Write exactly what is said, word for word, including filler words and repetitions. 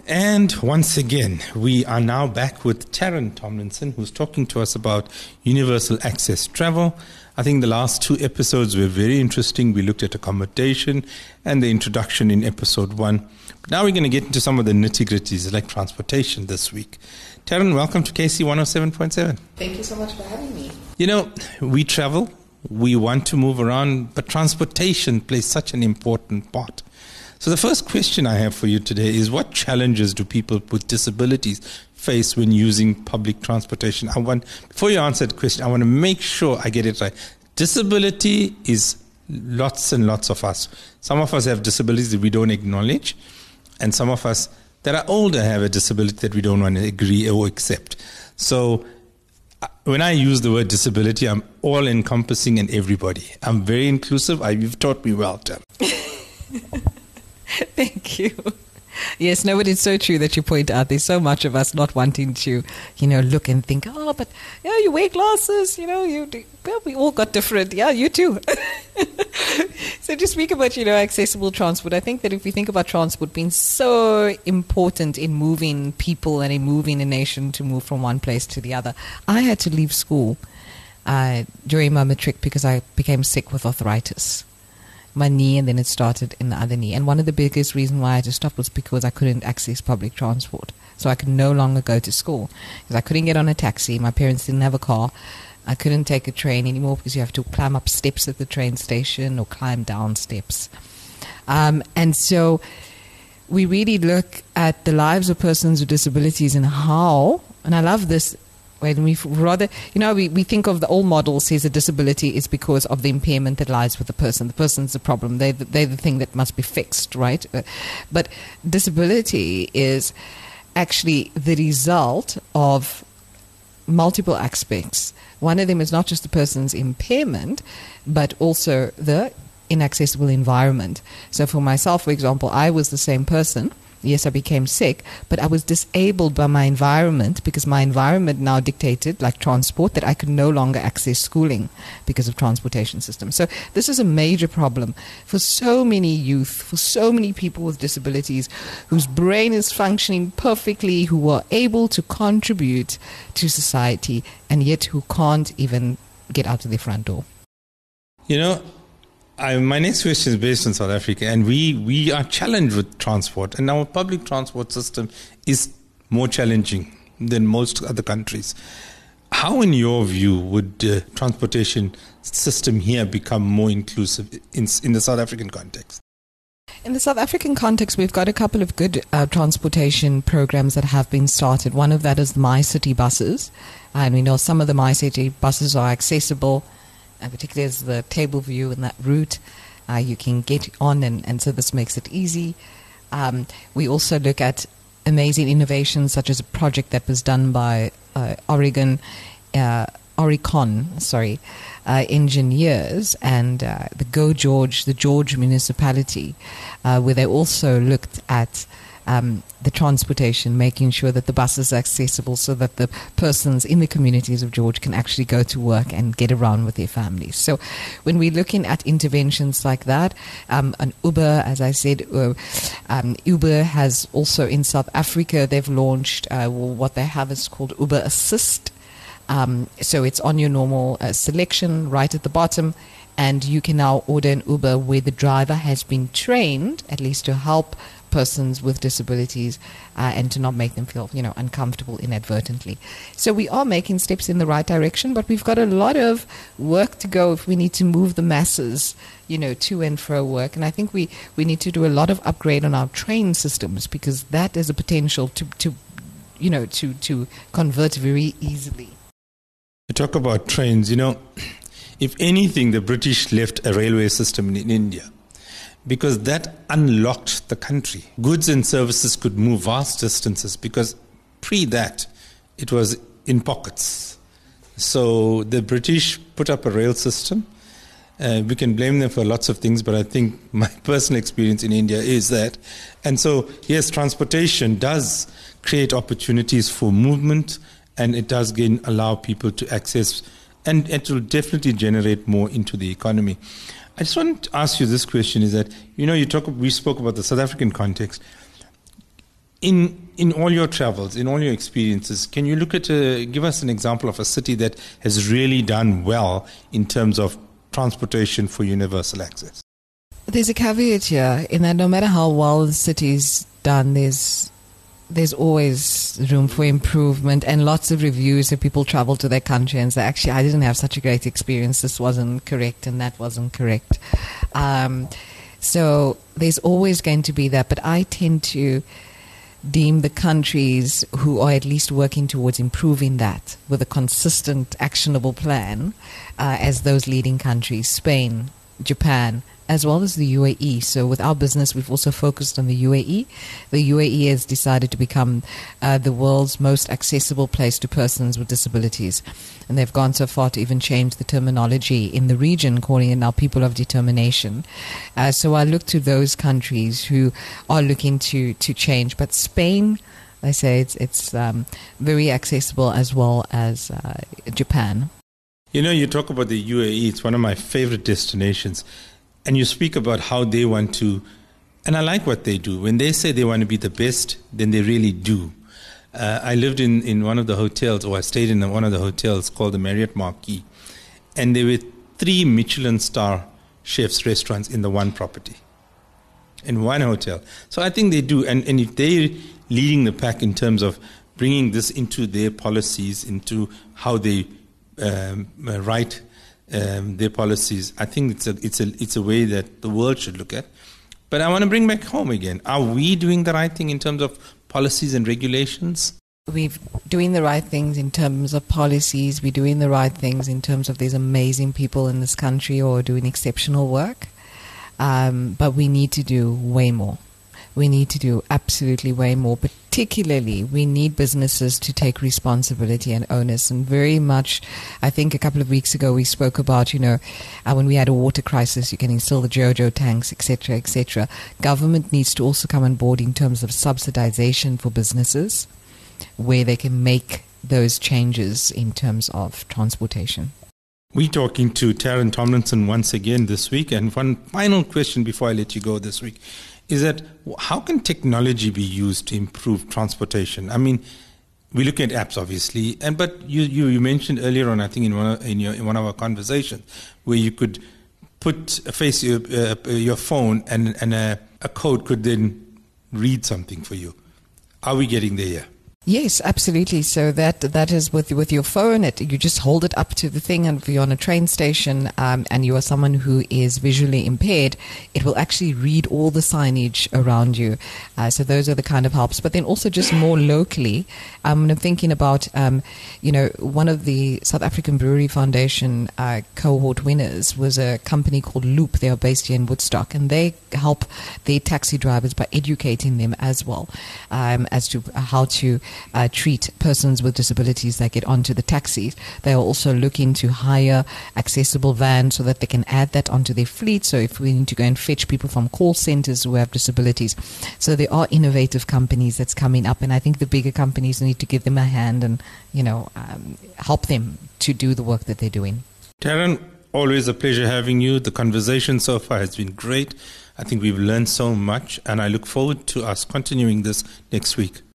And once again, we are now back with Taryn Tomlinson, who's talking to us about universal access travel. I think the last two episodes were very interesting. We looked at accommodation and the introduction in episode one. Now we're going to get into some of the nitty-gritties, like transportation this week. Taryn, welcome to K C one oh seven point seven. Thank you so much for having me. You know, we travel, we want to move around, but transportation plays such an important part. So the first question I have for you today is, what challenges do people with disabilities face when using public transportation? I want, before you answer the question, I want to make sure I get it right. Disability is lots and lots of us. Some of us have disabilities that we don't acknowledge, and some of us that are older have a disability that we don't want to agree or accept. So when I use the word disability, I'm all encompassing and everybody. I'm very inclusive. I, you've taught me well, Tam. Thank you. Yes, no, but it's so true that you point out there's so much of us not wanting to, you know, look and think, oh, but, yeah, you wear glasses, you know, you do, well, we all got different. Yeah, you too. So to speak about, you know, accessible transport, I think that if we think about transport being so important in moving people and in moving a nation to move from one place to the other, I had to leave school uh, during my matric because I became sick with arthritis. My knee, and then it started in the other knee. And one of the biggest reasons why I had to stop was because I couldn't access public transport. So I could no longer go to school because I couldn't get on a taxi. My parents didn't have a car. I couldn't take a train anymore because you have to climb up steps at the train station or climb down steps. Um, and so we really look at the lives of persons with disabilities and how, and I love this, when we rather, you know, we, we think of the old model says a disability is because of the impairment that lies with the person. The person's the problem. They're the, they're the thing that must be fixed, right? But disability is actually the result of multiple aspects. One of them is not just the person's impairment, but also the inaccessible environment. So for myself, for example, I was the same person. Yes, I became sick, but I was disabled by my environment because my environment now dictated, like transport, that I could no longer access schooling because of transportation systems. So this is a major problem for so many youth, for so many people with disabilities whose brain is functioning perfectly, who are able to contribute to society, and yet who can't even get out of their front door. You know, I, my next question is based on South Africa, and we, we are challenged with transport, and our public transport system is more challenging than most other countries. How, in your view, would the transportation system here become more inclusive in, in the South African context? In the South African context, we've got a couple of good uh, transportation programs that have been started. One of that is the My City buses, and we know some of the My City buses are accessible. And particularly as the table view and that route, uh, you can get on, and, and so this makes it easy. Um, we also look at amazing innovations, such as a project that was done by uh, Oregon, uh, Oricon, sorry, uh, engineers and uh, the Go George, the George municipality, uh, where they also looked at Um, the transportation, making sure that the buses are accessible so that the persons in the communities of George can actually go to work and get around with their families. So when we're looking at interventions like that, um, an Uber, as I said, uh, um, Uber has also in South Africa, they've launched uh, what they have is called Uber Assist. Um, so it's on your normal uh, selection right at the bottom, and you can now order an Uber where the driver has been trained, at least to help persons with disabilities uh, and to not make them feel, you know, uncomfortable inadvertently. So we are making steps in the right direction, but we've got a lot of work to go if we need to move the masses, you know, to and fro work. And I think we, we need to do a lot of upgrade on our train systems, because that is a potential to, to you know, to, to convert very easily. You talk about trains, you know, if anything, the British left a railway system in India, because that unlocked the country. Goods and services could move vast distances, because pre that, it was in pockets. So the British put up a rail system. Uh, we can blame them for lots of things, but I think my personal experience in India is that. And so, yes, transportation does create opportunities for movement, and it does again allow people to access, and it will definitely generate more into the economy. I just want to ask you this question, is that, you know, you talk, we spoke about the South African context. In in all your travels, in all your experiences, can you look at a, give us an example of a city that has really done well in terms of transportation for universal access? There's a caveat here in that no matter how well the city's done, there's there's always room for improvement, and lots of reviews of people travel to their country and say, actually, I didn't have such a great experience. This wasn't correct and that wasn't correct. Um, so there's always going to be that, but I tend to deem the countries who are at least working towards improving that with a consistent, actionable plan uh, as those leading countries, Spain, Japan, as well as the U A E. So with our business, we've also focused on the U A E. The U A E has decided to become uh, the world's most accessible place to persons with disabilities. And they've gone so far to even change the terminology in the region, calling it now People of Determination. Uh, so I look to those countries who are looking to, to change. But Spain, I say it's, it's um, very accessible, as well as uh, Japan. You know, you talk about the U A E. It's one of my favorite destinations. And you speak about how they want to, and I like what they do. When they say they want to be the best, then they really do. Uh, I lived in, in one of the hotels, or I stayed in one of the hotels called the Marriott Marquis, and there were three Michelin star chefs restaurants in the one property, in one hotel. So I think they do, and, and if they're leading the pack in terms of bringing this into their policies, into how they um, write Um, their policies, I think it's a it's a it's a way that the world should look at. But I want to bring back home again. Are we doing the right thing in terms of policies and regulations? We're doing the right things in terms of policies. We're doing the right things in terms of these amazing people in this country who are doing exceptional work. Um, but we need to do way more. We need to do absolutely way more. Particularly, we need businesses to take responsibility and onus. And very much, I think a couple of weeks ago we spoke about, you know, uh, when we had a water crisis, you can install the JoJo tanks, et cetera, et cetera. Government needs to also come on board in terms of subsidization for businesses, where they can make those changes in terms of transportation. We're talking to Taryn Tomlinson once again this week. And one final question before I let you go this week is that how can technology be used to improve transportation? I mean, we look at apps, obviously, and but you, you, you mentioned earlier on, I think in one of, in, your, in one of our conversations, where you could put a face your, uh, your phone and, and a, a code could then read something for you. Are we getting there yet? Yes, absolutely. So that that is with with your phone. It, you just hold it up to the thing, and if you're on a train station um, and you are someone who is visually impaired, it will actually read all the signage around you. Uh, so those are the kind of helps. But then also just more locally, um, I'm thinking about, um, you know, one of the South African Brewery Foundation uh, cohort winners was a company called Loop. They are based here in Woodstock, and they help their taxi drivers by educating them as well um, as to how to Uh, treat persons with disabilities that get onto the taxis. They are also looking to hire accessible vans so that they can add that onto their fleet. So if we need to go and fetch people from call centers who have disabilities. So there are innovative companies that's coming up, and I think the bigger companies need to give them a hand and, you know, um, help them to do the work that they're doing. Taryn, always a pleasure having you. The conversation so far has been great. I think we've learned so much, and I look forward to us continuing this next week.